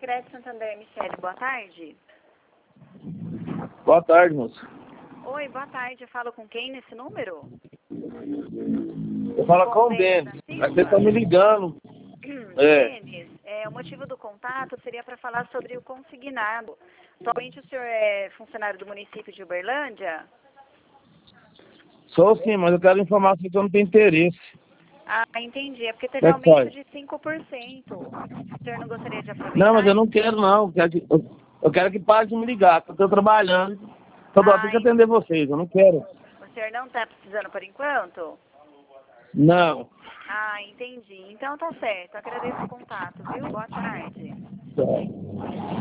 Crédito Santander, Michele, boa tarde. Boa tarde, moça. Oi, boa tarde. Eu falo com quem nesse número? Eu falo com o Denis. Você tá me ligando. Denis, o motivo do contato seria para falar sobre o consignado. Atualmente o senhor é funcionário do município de Uberlândia? Sou sim, mas eu quero informar que eu não tenho interesse. Ah, entendi. É porque teve aumento de 5%. O senhor não gostaria de aproveitar? Não, mas eu não quero não. Eu quero que pare de me ligar, porque eu estou trabalhando. Toda hora tem que atender vocês, eu não quero. O senhor não está precisando por enquanto? Não. Ah, entendi. Então tá certo. Agradeço o contato, viu? Boa tarde. Tá.